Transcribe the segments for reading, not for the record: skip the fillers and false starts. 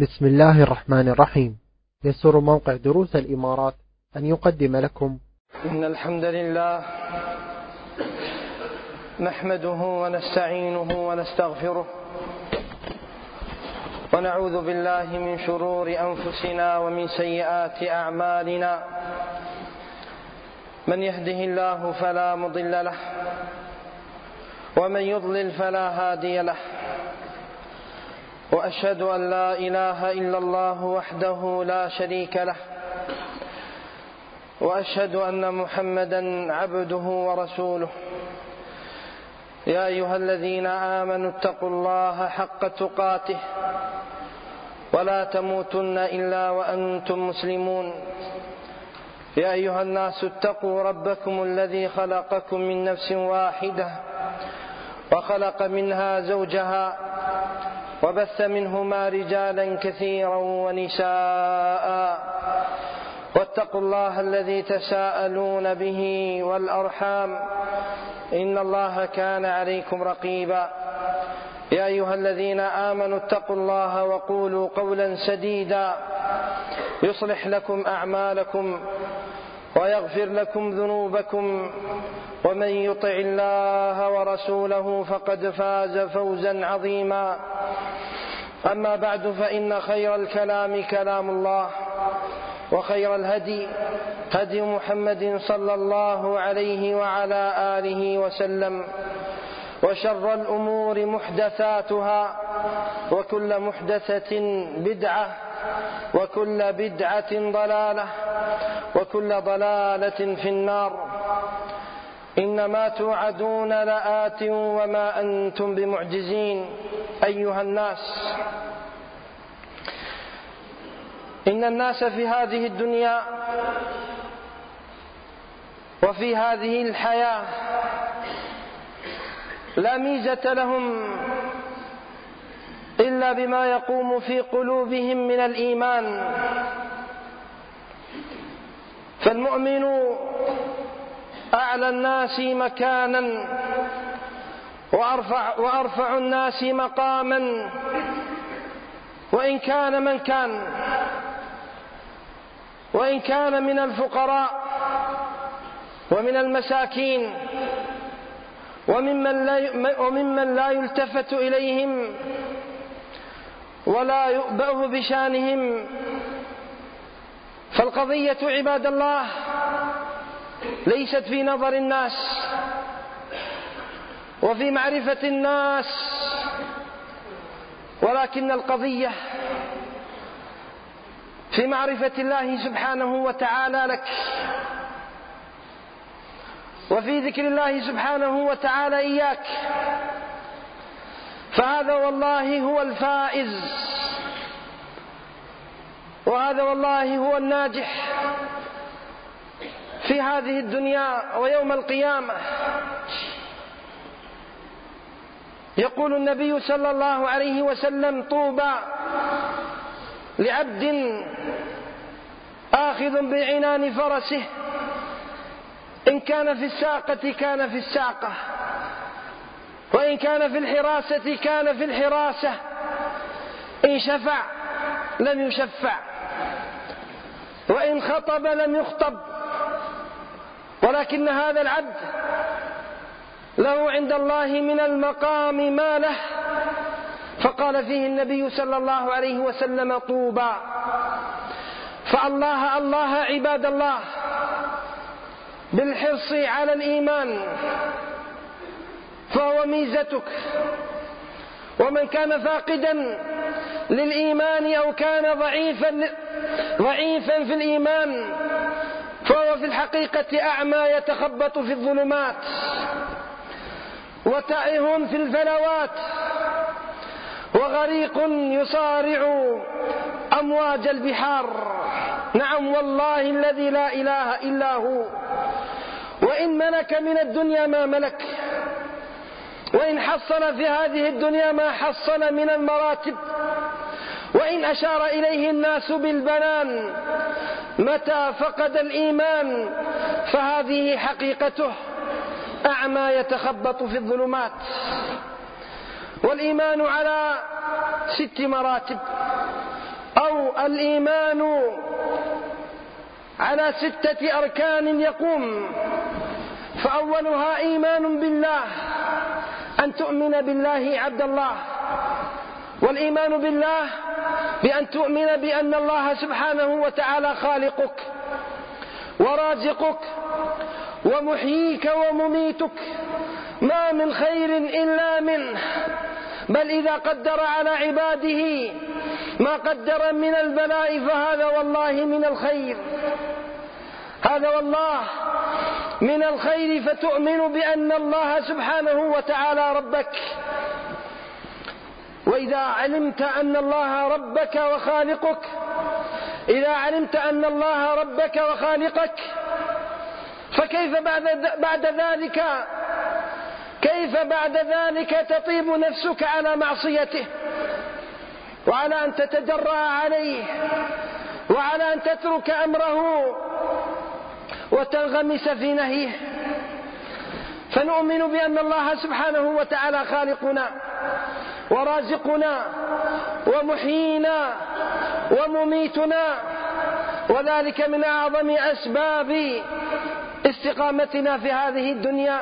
بسم الله الرحمن الرحيم. يسر موقع دروس الإمارات أن يقدم لكم إن الحمد لله نحمده ونستعينه ونستغفره ونعوذ بالله من شرور أنفسنا ومن سيئات أعمالنا. من يهده الله فلا مضل له ومن يضلل فلا هادي له، وأشهد أن لا إله إلا الله وحده لا شريك له، وأشهد أن محمدا عبده ورسوله. يا أيها الذين آمنوا اتقوا الله حق تقاته ولا تموتن إلا وأنتم مسلمون. يا أيها الناس اتقوا ربكم الذي خلقكم من نفس واحدة وخلق منها زوجها وبث منهما رجالا كثيرا ونساء، واتقوا الله الذي تساءلون به والأرحام إن الله كان عليكم رقيبا. يا أيها الذين آمنوا اتقوا الله وقولوا قولا سديدا يصلح لكم أعمالكم ويغفر لكم ذنوبكم، ومن يطع الله ورسوله فقد فاز فوزا عظيما. أما بعد، فإن خير الكلام كلام الله، وخير الهدي هدي محمد صلى الله عليه وعلى آله وسلم، وشر الأمور محدثاتها، وكل محدثة بدعة، وكل بدعة ضلالة، وكل ضلالة في النار. إنما توعدون لآت وما أنتم بمعجزين. أيها الناس، إن الناس في هذه الدنيا وفي هذه الحياة لا ميزة لهم إلا بما يقوم في قلوبهم من الإيمان. فالمؤمن أعلى الناس مكانا وأرفع الناس مقاما، وإن كان من كان، وإن كان من الفقراء ومن المساكين وممن لا يلتفت إليهم ولا يؤبأ بشانهم. فالقضية عباد الله ليست في نظر الناس وفي معرفة الناس، ولكن القضية في معرفة الله سبحانه وتعالى لك، وفي ذكر الله سبحانه وتعالى إياك. فهذا والله هو الفائز، وهذا والله هو الناجح في هذه الدنيا ويوم القيامة. يقول النبي صلى الله عليه وسلم: طوبى لعبد آخذ بعنان فرسه، إن كان في الساقة كان في الساقة، وإن كان في الحراسة كان في الحراسة، إن شفع لم يشفع، وإن خطب لم يخطب. ولكن هذا العبد له عند الله من المقام ما له. فقال فيه النبي صلى الله عليه وسلم: طوبى. فالله الله عباد الله بالحرص على الإيمان، فهو ميزتك. ومن كان فاقدا للإيمان أو كان ضعيفا في الإيمان فهو في الحقيقة أعمى يتخبط في الظلمات، وتائه في الفلوات، وغريق يصارع أمواج البحار. نعم والله الذي لا إله إلا هو. وإن ملك من الدنيا ما ملك، وإن حصل في هذه الدنيا ما حصل من المراتب، وإن أشار إليه الناس بالبنان، متى فقد الإيمان فهذه حقيقته، أعمى يتخبط في الظلمات. والإيمان على 6 مراتب، أو الإيمان على 6 أركان يقوم، فأولها إيمان بالله، أن تؤمن بالله عبد الله. والإيمان بالله بأن تؤمن بأن الله سبحانه وتعالى خالقك ورازقك ومحييك ومميتك، ما من خير إلا منه، بل إذا قدر على عباده ما قدر من البلاء فهذا والله من الخير، هذا والله من الخير. فتؤمن بأن الله سبحانه وتعالى ربك، وإذا علمت أن الله ربك وخالقك، إذا علمت أن الله ربك وخالقك، فكيف بعد ذلك تطيب نفسك على معصيته، وعلى أن تتجرأ عليه، وعلى أن تترك أمره وتنغمس في نهيه. فنؤمن بأن الله سبحانه وتعالى خالقنا ورازقنا ومحيينا ومميتنا، وذلك من أعظم أسباب استقامتنا في هذه الدنيا.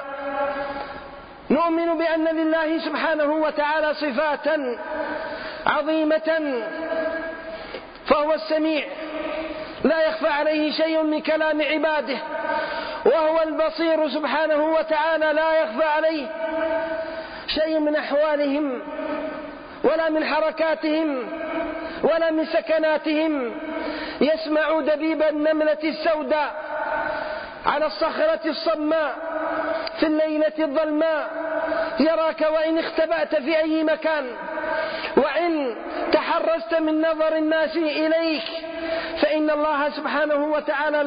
نؤمن بأن لله سبحانه وتعالى صفات عظيمة، فهو السميع لا يخفى عليه شيء من كلام عباده، وهو البصير سبحانه وتعالى لا يخفى عليه شيء من أحوالهم ولا من حركاتهم ولا من سكناتهم. يسمع دبيب النملة السوداء على الصخرة الصماء في الليلة الظلماء، يراك وإن اختبأت في أي مكان، وإن تحرزت من نظر الناس إليك، فإن الله سبحانه وتعالى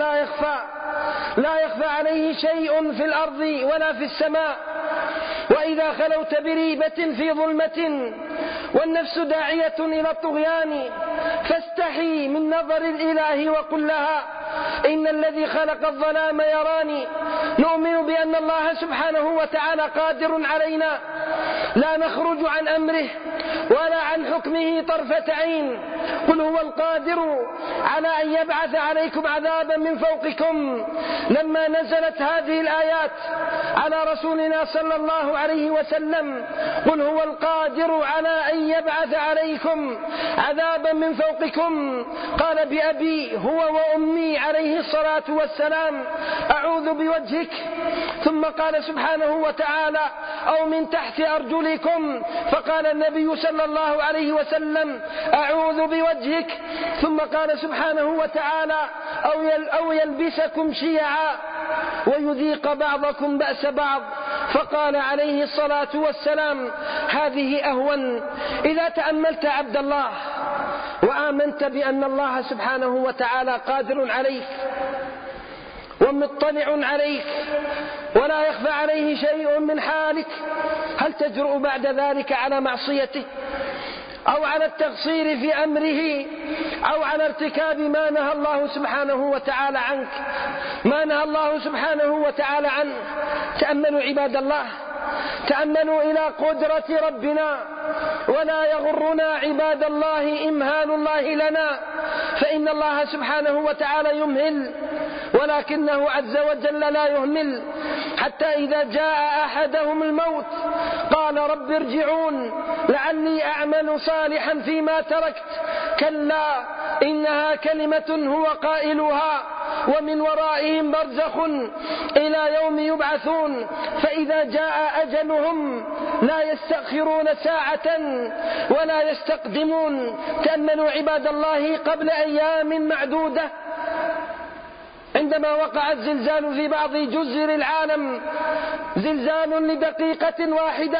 لا يخفى عليه شيء في الأرض ولا في السماء. وإذا خلوت بريبة في ظلمة والنفس داعية إلى الطغيان، فاستحي من نظر الإله وقل لها إن الذي خلق الظلام يراني. نؤمن بأن الله سبحانه وتعالى قادر علينا، لا نخرج عن أمره ولا عن حكمه طرفة عين. قل هو القادر على أن يبعث عليكم عذابا من فوقكم. لما نزلت هذه الآيات على رسولنا صلى الله عليه وسلم، قل هو القادر على أن يبعث عليكم عذابا من فوقكم، قال بأبي هو وأمي عليه الصلاة والسلام أعوذ بوجهك، ثم قال سبحانه وتعالى أو من تحت أرجلكم، فقال النبي صلى الله عليه وسلم أعوذ بوجهك، ثم قال سبحانه وتعالى أو يلبسكم شيعا ويذيق بعضكم بأس بعض، فقال عليه الصلاة والسلام هذه أهون. إذا تأملت عبد الله وآمنت بأن الله سبحانه وتعالى قادر عليك ومطلع عليك ولا يخفى عليه شيء من حالك، هل تجرؤ بعد ذلك على معصيته أو على التقصير في أمره أو على ارتكاب ما نهى الله سبحانه وتعالى عنك، ما نهى الله سبحانه وتعالى عنه؟ تأملوا عباد الله، تأملوا إلى قدرة ربنا، ولا يغرنا عباد الله إمهال الله لنا، فإن الله سبحانه وتعالى يمهل، ولكنه عز وجل لا يهمل، حتى إذا جاء أحدهم الموت قال رب ارجعون لعلي أعمل صالحا فيما تركت، كلا إنها كلمة هو قائلها ومن ورائهم برزخ إلى يوم يبعثون، فإذا جاء أجلهم لا يستأخرون ساعة ولا يستقدمون. تأملوا عباد الله قبل أيام معدودة عندما وقع الزلزال في بعض جزر العالم، زلزال لدقيقة واحدة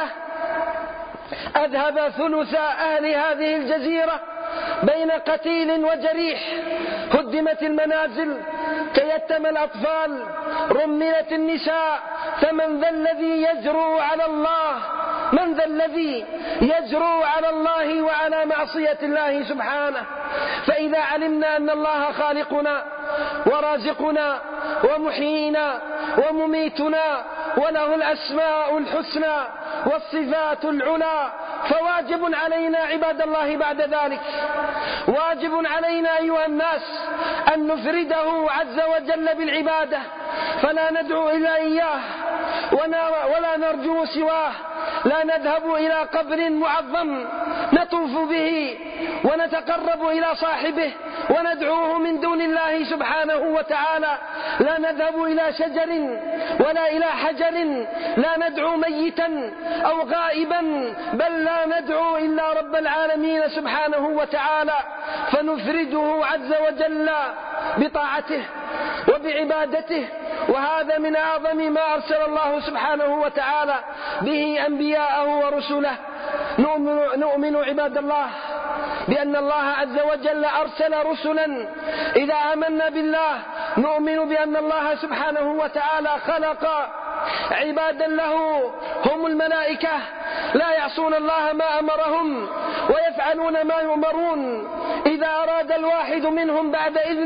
أذهب ثلث أهل هذه الجزيرة بين قتيل وجريح، هدمت المنازل، تيتم الأطفال، رملت النساء، فمن ذا الذي يجرؤ على الله؟ من ذا الذي يجرؤ على الله وعلى معصية الله سبحانه؟ فإذا علمنا أن الله خالقنا ورازقنا ومحيينا ومميتنا وله الأسماء الحسنى والصفات العلى، فواجب علينا عباد الله بعد ذلك واجب علينا أيها الناس أن نفرده عز وجل بالعبادة، فلا ندعو إلا إياه ولا نرجو سواه. لا نذهب إلى قبر معظم نطوف به ونتقرب إلى صاحبه وندعوه من دون الله سبحانه وتعالى. لا نذهب إلى شجر ولا إلى حجر، لا ندعو ميتا أو غائبا، بل لا ندعو إلا رب العالمين سبحانه وتعالى، فنفرده عز وجل بطاعته وبعبادته. وهذا من أعظم ما أرسل الله سبحانه وتعالى به أنبياءه ورسله. نؤمن عباد الله بأن الله عز وجل أرسل رسلا. إذا آمنا بالله نؤمن بأن الله سبحانه وتعالى خلق عبادا له هم الملائكة، لا يعصون الله ما أمرهم ويفعلون ما يؤمرون. إذا أراد الواحد منهم بعد إذن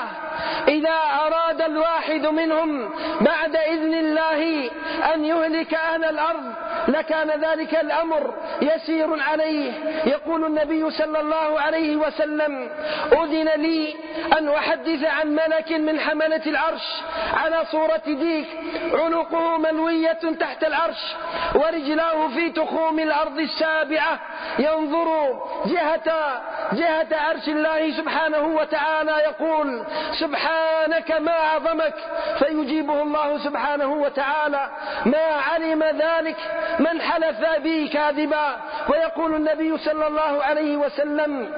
الله أن يهلك أهل الأرض لكان ذلك الأمر يسير عليه. يقول النبي صلى الله عليه وسلم: أذن لي أن أحدث عن ملك من حملة العرش على صورة ديك، عنقه ملوية تحت العرش ورجلاه في تخوم الأرض السابعة، ينظر جهة عرش الله سبحانه وتعالى يقول: سبحانك ما أعظمك، فيجيبه الله سبحانه وتعالى: ما علم ذلك من حلف بي كاذبا. ويقول النبي صلى الله عليه وسلم: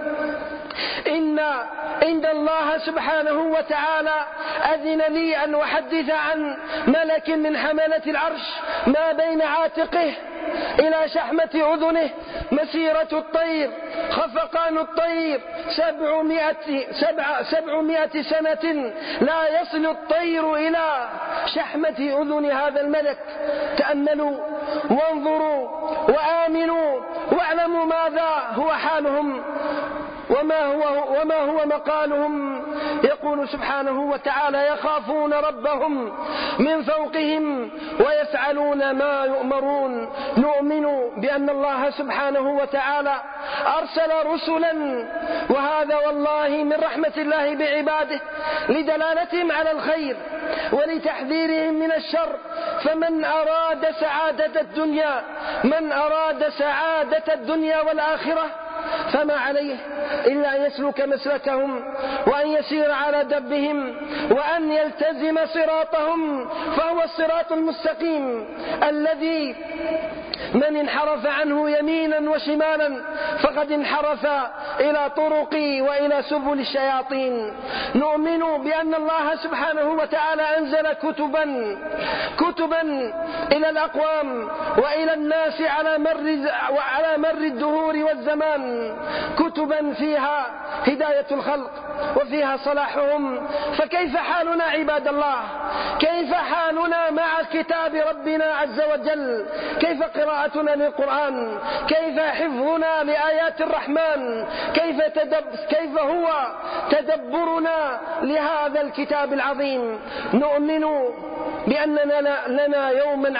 إن الله سبحانه وتعالى أذن لي أن أحدث عن ملك من حملة العرش ما بين عاتقه إلى شحمة أذنه مسيرة الطير، خفقان الطير 700 سنة لا يصل الطير إلى شحمة أذن هذا الملك. تأملوا وانظروا وآمنوا واعلموا ماذا هو حالهم وما هو مقالهم. يقول سبحانه وتعالى: يخافون ربهم من فوقهم ويفعلون ما يؤمرون. نؤمن بأن الله سبحانه وتعالى أرسل رسلا، وهذا والله من رحمة الله بعباده لدلالتهم على الخير ولتحذيرهم من الشر. فمن أراد سعادة الدنيا والآخرة فما عليه إلا أن يسلك مسلكهم وأن يسير على دربهم وأن يلتزم صراطهم، فهو الصراط المستقيم الذي من انحرف عنه يمينا وشمالا فقد انحرف إلى طرق وإلى سبل الشياطين. نؤمن بأن الله سبحانه وتعالى أنزل كتبا إلى الأقوام وإلى الناس على مر الدهور والزمان، كتبا فيها هداية الخلق وفيها صلاحهم. فكيف حالنا عباد الله؟ كيف حالنا مع كتاب ربنا عز وجل؟ كيف قراءتنا للقرآن؟ كيف حفظنا لآيات الرحمن؟ كيف هو تدبرنا لهذا الكتاب العظيم؟ نؤمن بأن لنا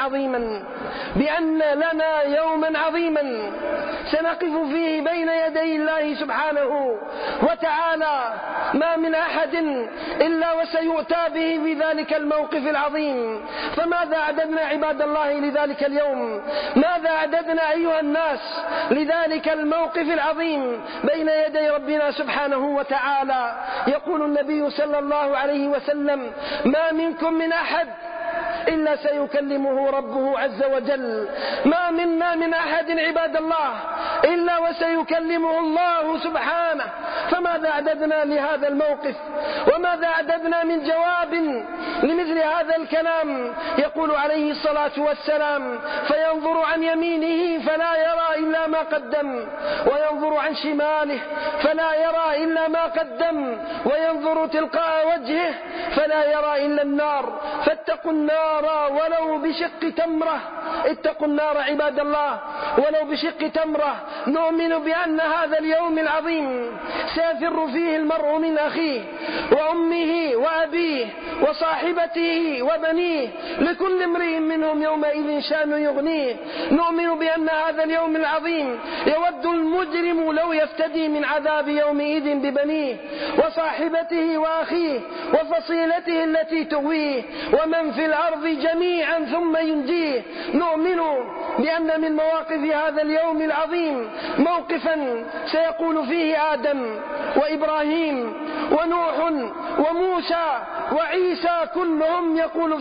يوما عظيما سنقف فيه بين يدي الله سبحانه وتعالى، ما من أحد إلا وسيؤتى به في ذلك الموقف العظيم. فماذا أعددنا عباد الله لذلك اليوم؟ ماذا أعددنا أيها الناس لذلك الموقف العظيم بين يدي ربنا سبحانه وتعالى؟ يقول النبي صلى الله عليه وسلم: ما منكم من أحد إلا سيكلمه ربه عز وجل. ما منا من أحد عباد الله إلا وسيكلمه الله سبحانه. فماذا أعددنا لهذا الموقف؟ وماذا أعددنا من جواب لمثل هذا الكلام؟ يقول عليه الصلاة والسلام: فينظر عن يمينه فلا يرى إلا ما قدم، وينظر عن شماله فلا يرى إلا ما قدم، وينظر تلقاء وجهه فلا يرى إلا النار. فاتقوا النار ولو بشق تمرة. اتقوا النار عباد الله ولو بشق تمرة. نؤمن بأن هذا اليوم العظيم سيفر فيه المرء من أخيه وأمه وأبيه وصاحبته وبنيه، لكل امرئ منهم يومئذ شأن يغنيه. نؤمن بأن هذا اليوم العظيم يود المجرم لو يفتدي من عذاب يومئذ ببنيه وصاحبته وأخيه وفصيلته التي تغويه ومن في الأرض جميعا ثم ينجيه. نؤمن بأن من مواقف هذا اليوم العظيم موقفا سيقول فيه آدم وإبراهيم ونوح وموسى وعيسى، كلهم يقول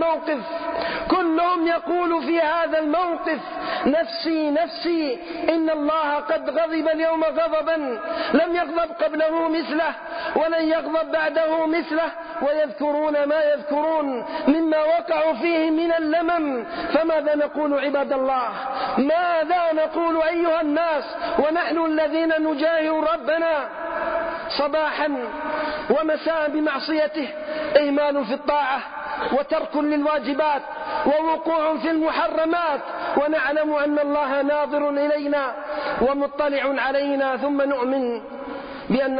في هذا الموقف نفسي نفسي، إن الله قد غضب اليوم غضبا لم يغضب قبله مثله ولن يغضب بعده مثله، ويذكرون ما يذكرون مما وقعوا فيه من اللمم. فماذا نقول عباد الله؟ ماذا نقول أيها الناس ونحن الذين نجاهر ربنا صباحا ومساء بمعصيته؟ إهمال في الطاعة وترك للواجبات ووقوع في المحرمات، ونعلم أن الله ناظر إلينا ومطلع علينا. ثم نؤمن بأن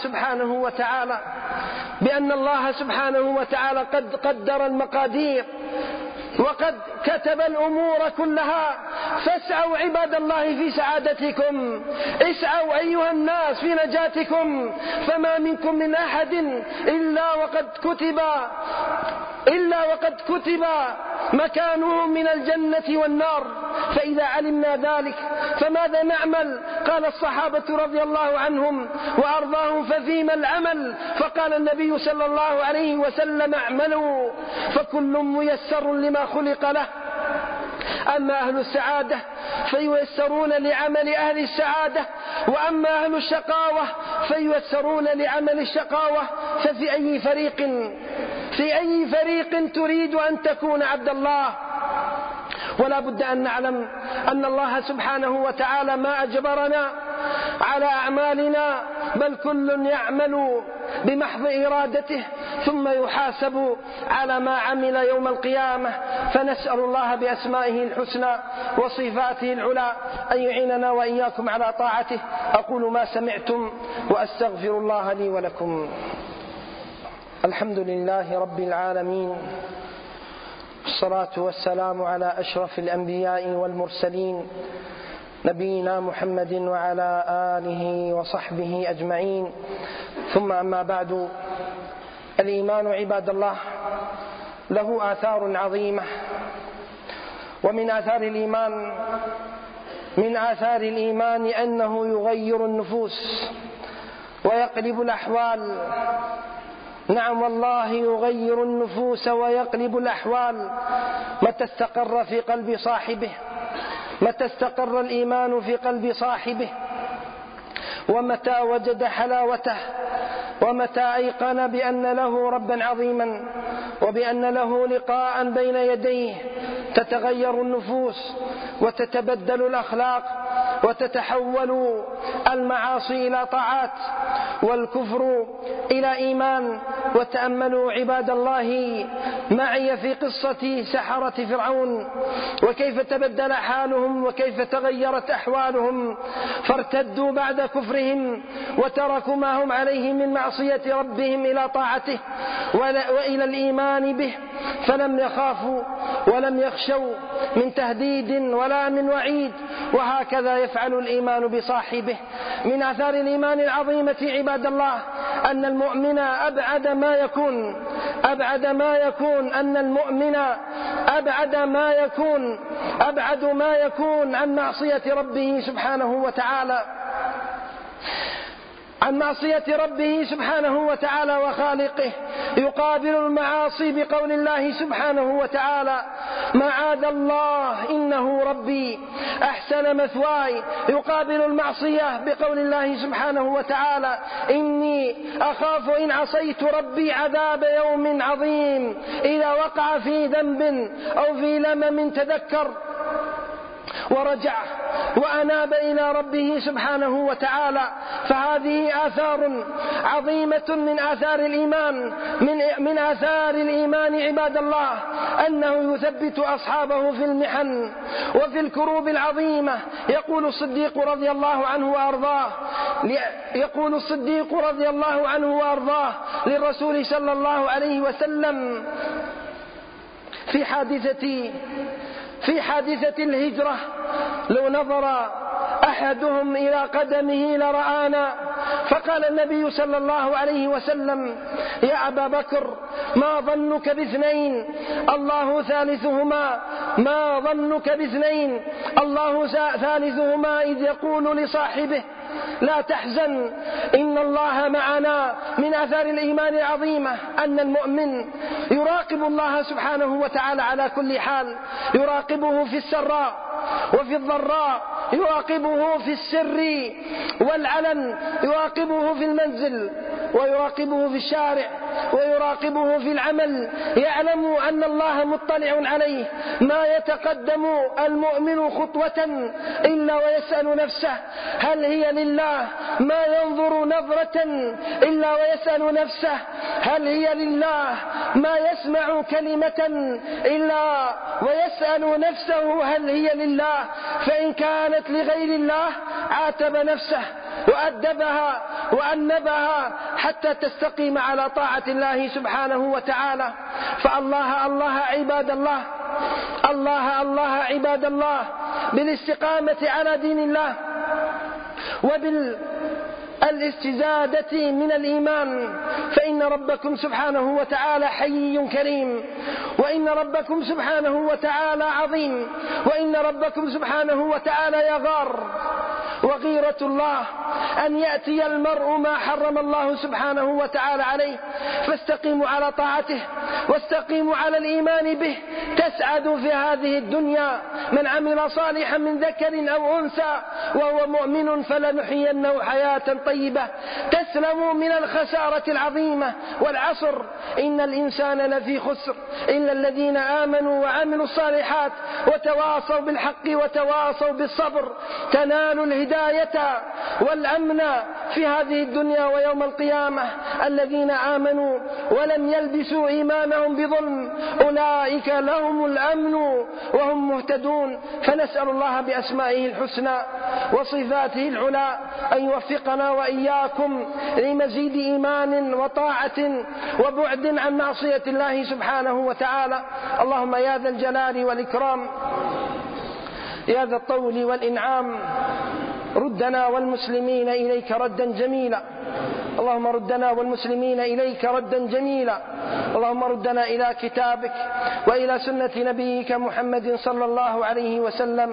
الله سبحانه وتعالى قد قدر المقادير وقد كتب الأمور كلها. فاسعوا عباد الله في سعادتكم، اسعوا أيها الناس في نجاتكم، فما منكم من أحد إلا وقد كتب مكانه من الجنة والنار. فإذا علمنا ذلك فماذا نعمل؟ قال الصحابة رضي الله عنهم وأرضاهم: ففيما العمل؟ فقال النبي صلى الله عليه وسلم: اعملوا فكل ميسر لما خلق له. أما أهل السعادة فييسرون لعمل أهل السعادة، وأما أهل الشقاوة فييسرون لعمل الشقاوة. ففي أي فريق تريد أن تكون عبد الله؟ ولا بد أن نعلم أن الله سبحانه وتعالى ما أجبرنا على أعمالنا، بل كل يعمل بمحض إرادته ثم يحاسب على ما عمل يوم القيامة. فنسأل الله بأسمائه الحسنى وصفاته العلى أن يعيننا وإياكم على طاعته. أقول ما سمعتم وأستغفر الله لي ولكم. الحمد لله رب العالمين، الصلاة والسلام على أشرف الأنبياء والمرسلين، نبينا محمد وعلى آله وصحبه أجمعين. ثم أما بعد، الإيمان عباد الله له آثار عظيمة، ومن آثار الإيمان أنه يغير النفوس ويقلب الأحوال. نعم والله يغير النفوس ويقلب الأحوال متى استقر في قلب صاحبه، متى استقر الإيمان في قلب صاحبه، ومتى وجد حلاوته، ومتى أيقن بأن له ربا عظيما وبأن له لقاء بين يديه. تتغير النفوس وتتبدل الأخلاق وتتحول المعاصي إلى طاعات والكفر إلى إيمان. وتأملوا عباد الله معي في قصة سحرة فرعون، وكيف تبدل حالهم وكيف تغيرت أحوالهم، فارتدوا بعد كفرهم وتركوا ما هم عليه من معصية ربهم إلى طاعته وإلى الإيمان به، فلم يخافوا ولم يخشوا من تهديد ولا من وعيد. وهكذا يفعل الإيمان بصاحبه. من آثار الإيمان العظيمة عباد الله أن المؤمن أبعد ما يكون عن معصية ربه سبحانه وتعالى وخالقه. يقابل المعاصي بقول الله سبحانه وتعالى: معاذ الله إنه ربي أحسن مثواي. يقابل المعصية بقول الله سبحانه وتعالى: إني أخاف إن عصيت ربي عذاب يوم عظيم. إذا وقع في ذنب أو في لمم تذكر ورجع وأناب إلى ربه سبحانه وتعالى. فهذه آثار عظيمة من آثار الإيمان عباد الله، أنه يثبت أصحابه في المحن وفي الكروب العظيمة. يقول الصديق رضي الله عنه وأرضاه للرسول صلى الله عليه وسلم في حادثة الهجرة: لو نظر أحدهم إلى قدمه لرآنا. فقال النبي صلى الله عليه وسلم: يا أبا بكر، ما ظنك باثنين الله ثالثهما، ما ظنك باثنين الله ثالثهما، إذ يقول لصاحبه: لا تحزن إن الله معنا. من آثار الإيمان العظيمة أن المؤمن يراقب الله سبحانه وتعالى على كل حال، يراقبه في السراء وفي الضراء، يراقبه في السر والعلن، يراقبه في المنزل ويراقبه في الشارع ويراقبه في العمل. يعلم أن الله مطلع عليه. ما يتقدم المؤمن خطوة إلا ويسأل نفسه: هل هي لله؟ ما ينظر نظرة إلا ويسأل نفسه: هل هي لله؟ ما يسمع كلمة إلا ويسأل نفسه: هل هي لله؟ فإن كانت لغير الله عاتب نفسه وأدبها وأنبها حتى تستقيم على طاعة الله سبحانه وتعالى. فالله عباد الله، الله عباد الله بالاستقامة على دين الله وبالاستزادة من الإيمان. فإن ربكم سبحانه وتعالى حي كريم، وإن ربكم سبحانه وتعالى عظيم، وإن ربكم سبحانه وتعالى يغار. وغيرة الله أن يأتي المرء ما حرم الله سبحانه وتعالى عليه. فاستقيموا على طاعته واستقيموا على الإيمان به تسعدوا في هذه الدنيا. من عمل صالحا من ذكر أو أنثى وهو مؤمن فلنحيينه حياة طيبة. تسلموا من الخسارة العظيمة. والعصر إن الإنسان لفي خسر إلا الذين آمنوا وعملوا الصالحات وتواصوا بالحق وتواصوا بالصبر. تنالوا الهداية والأمن في هذه الدنيا ويوم القيامة. الذين آمنوا ولم يلبسوا إيمانهم بظلم أولئك لهم الأمن وهم مهتدون. فنسأل الله بأسمائه الحسنى وصفاته العلى أن يوفقنا وإياكم لمزيد إيمان وطاعة وبعد عن معصية الله سبحانه وتعالى. اللهم يا ذا الجلال والإكرام، يا ذا الطول والإنعام، ردنا والمسلمين إليك ردا جميلا. اللهم ردنا والمسلمين إليك ردا جميلا. اللهم ردنا إلى كتابك وإلى سنة نبيك محمد صلى الله عليه وسلم.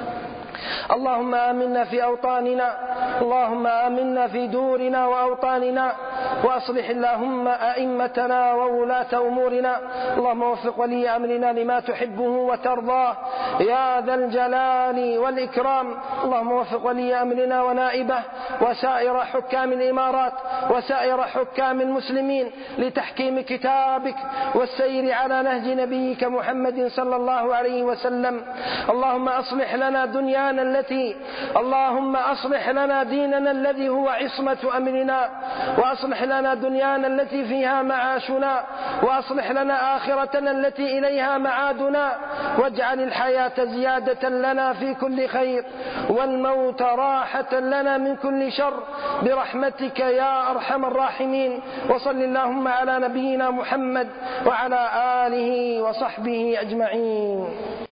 اللهم آمنا في أوطاننا، اللهم آمنا في دورنا وأوطاننا، وأصلح اللهم أئمتنا وولاة أمورنا. اللهم وفق ولي أمرنا لما تحبه وترضاه يا ذا الجلال والإكرام. اللهم وفق ولي أمرنا ونائبه وسائر حكام الإمارات وسائر حكام المسلمين لتحكيم كتابك والسير على نهج نبيك محمد صلى الله عليه وسلم. اللهم أصلح لنا دنيانا اللهم أصلح لنا ديننا الذي هو عصمة أمرنا، وأصلح لنا دنيانا التي فيها معاشنا، وأصلح لنا آخرتنا التي إليها معادنا، واجعل الحياة زيادة لنا في كل خير والموت راحة لنا من كل شر برحمتك يا أرحم الراحمين. وصل اللهم على نبينا محمد وعلى آله وصحبه أجمعين.